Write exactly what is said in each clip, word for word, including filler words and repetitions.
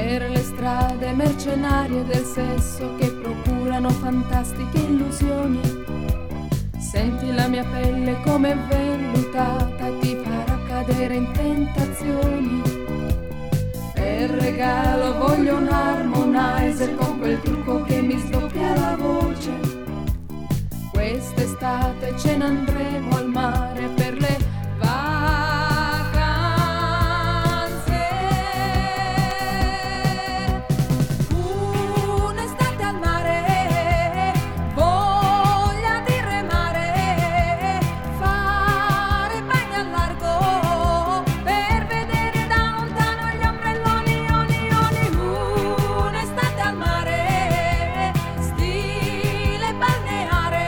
per le strade mercenarie del sesso che procurano fantastiche illusioni. Senti la mia pelle come vellutata, ti farà cadere in tentazioni. Per regalo voglio un harmonizer con quel trucco che mi sdoppia la voce. Quest'estate ce ne andremo al mare per le vacanze. Un'estate al mare, voglia di remare, fare bagni al largo per vedere da lontano gli ombrelloni, oni, oni. Un'estate al mare, stile balneare,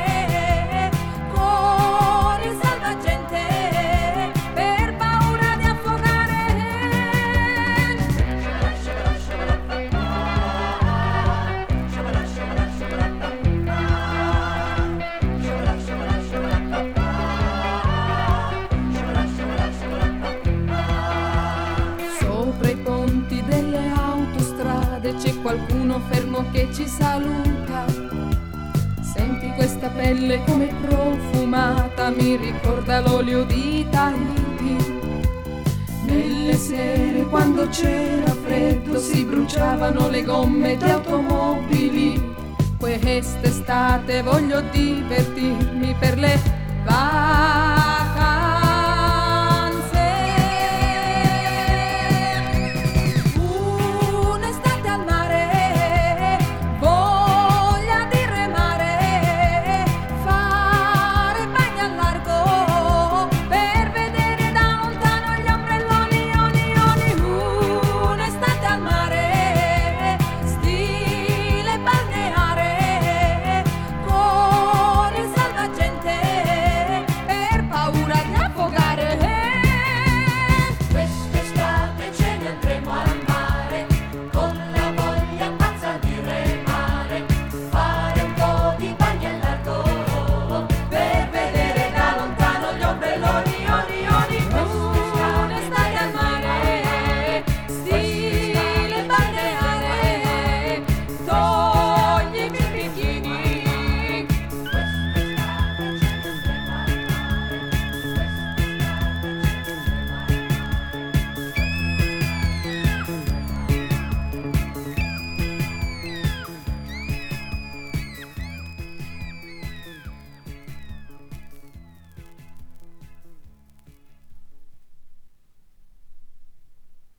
con il salvagente per paura di affogare. Sopra i ponti delle autostrade c'è qualcuno fermo che ci saluta. Senti questa pelle come profumata, mi ricorda l'olio di Tahiti. Nelle sere quando c'era freddo si bruciavano le gomme di automobili. Quest'estate voglio divertirmi per le vacanze.